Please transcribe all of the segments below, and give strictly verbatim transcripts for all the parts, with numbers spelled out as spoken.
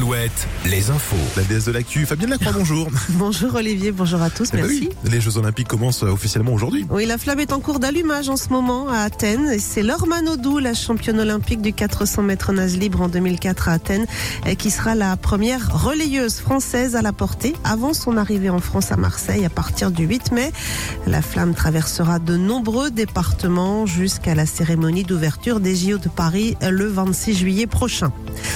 Alouette, les infos. La déesse de l'actu, Fabienne Lacroix, bonjour. Bonjour Olivier, bonjour à tous, Eh ben merci. oui, les Jeux Olympiques commencent officiellement aujourd'hui. Oui, la flamme est en cours d'allumage en ce moment à Athènes. Et c'est Laure Manodou, la championne olympique du quatre cents mètres nage libre en deux mille quatre à Athènes, qui sera la première relayeuse française à la porter avant son arrivée en France à Marseille à partir du huit mai. La flamme traversera de nombreux départements jusqu'à la cérémonie d'ouverture des J O de Paris le vingt-six juillet prochain.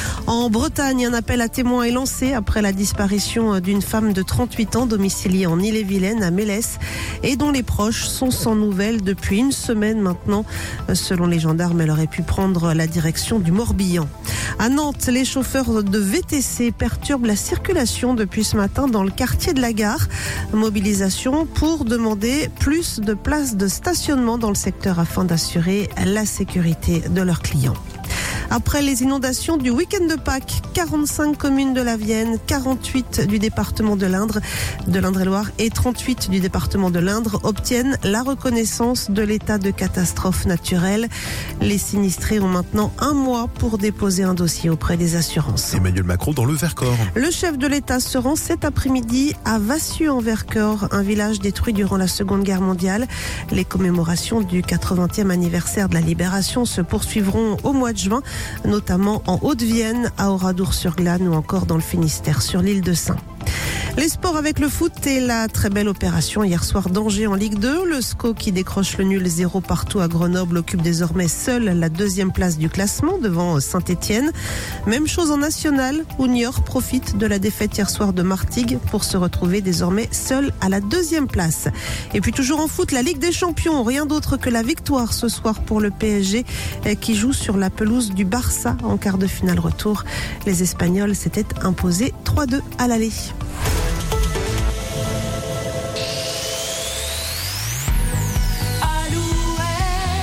En Bretagne, un appel à témoins est lancé après la disparition d'une femme de trente-huit ans domiciliée en Ille-et-Vilaine à Mélès et dont les proches sont sans nouvelles depuis une semaine maintenant. Selon les gendarmes, elle aurait pu prendre la direction du Morbihan. À Nantes, les chauffeurs de V T C perturbent la circulation depuis ce matin dans le quartier de la Gare. Mobilisation pour demander plus de places de stationnement dans le secteur afin d'assurer la sécurité de leurs clients. Après les inondations du week-end de Pâques, quarante-cinq communes de la Vienne, quarante-huit du département de l'Indre, de l'Indre-et-Loire et trente-huit du département de l'Indre obtiennent la reconnaissance de l'état de catastrophe naturelle. Les sinistrés ont maintenant un mois pour déposer un dossier auprès des assurances. Emmanuel Macron dans le Vercors. Le chef de l'État se rend cet après-midi à Vassieux en Vercors, un village détruit durant la Seconde Guerre mondiale. Les commémorations du quatre-vingtième anniversaire de la Libération se poursuivront au mois de juin, notamment en Haute-Vienne, à Oradour-sur-Glane ou encore dans le Finistère sur l'île de Saint. Les sports avec le foot et la très belle opération hier soir d'Angers en Ligue deux. Le S C O qui décroche le nul zéro partout à Grenoble occupe désormais seul la deuxième place du classement devant Saint-Etienne. Même chose en national où Niort profite de la défaite hier soir de Martigues pour se retrouver désormais seul à la deuxième place. Et puis toujours en foot, la Ligue des Champions, rien d'autre que la victoire ce soir pour le P S G qui joue sur la pelouse du Barça en quart de finale retour. Les Espagnols s'étaient imposés trois deux à l'aller.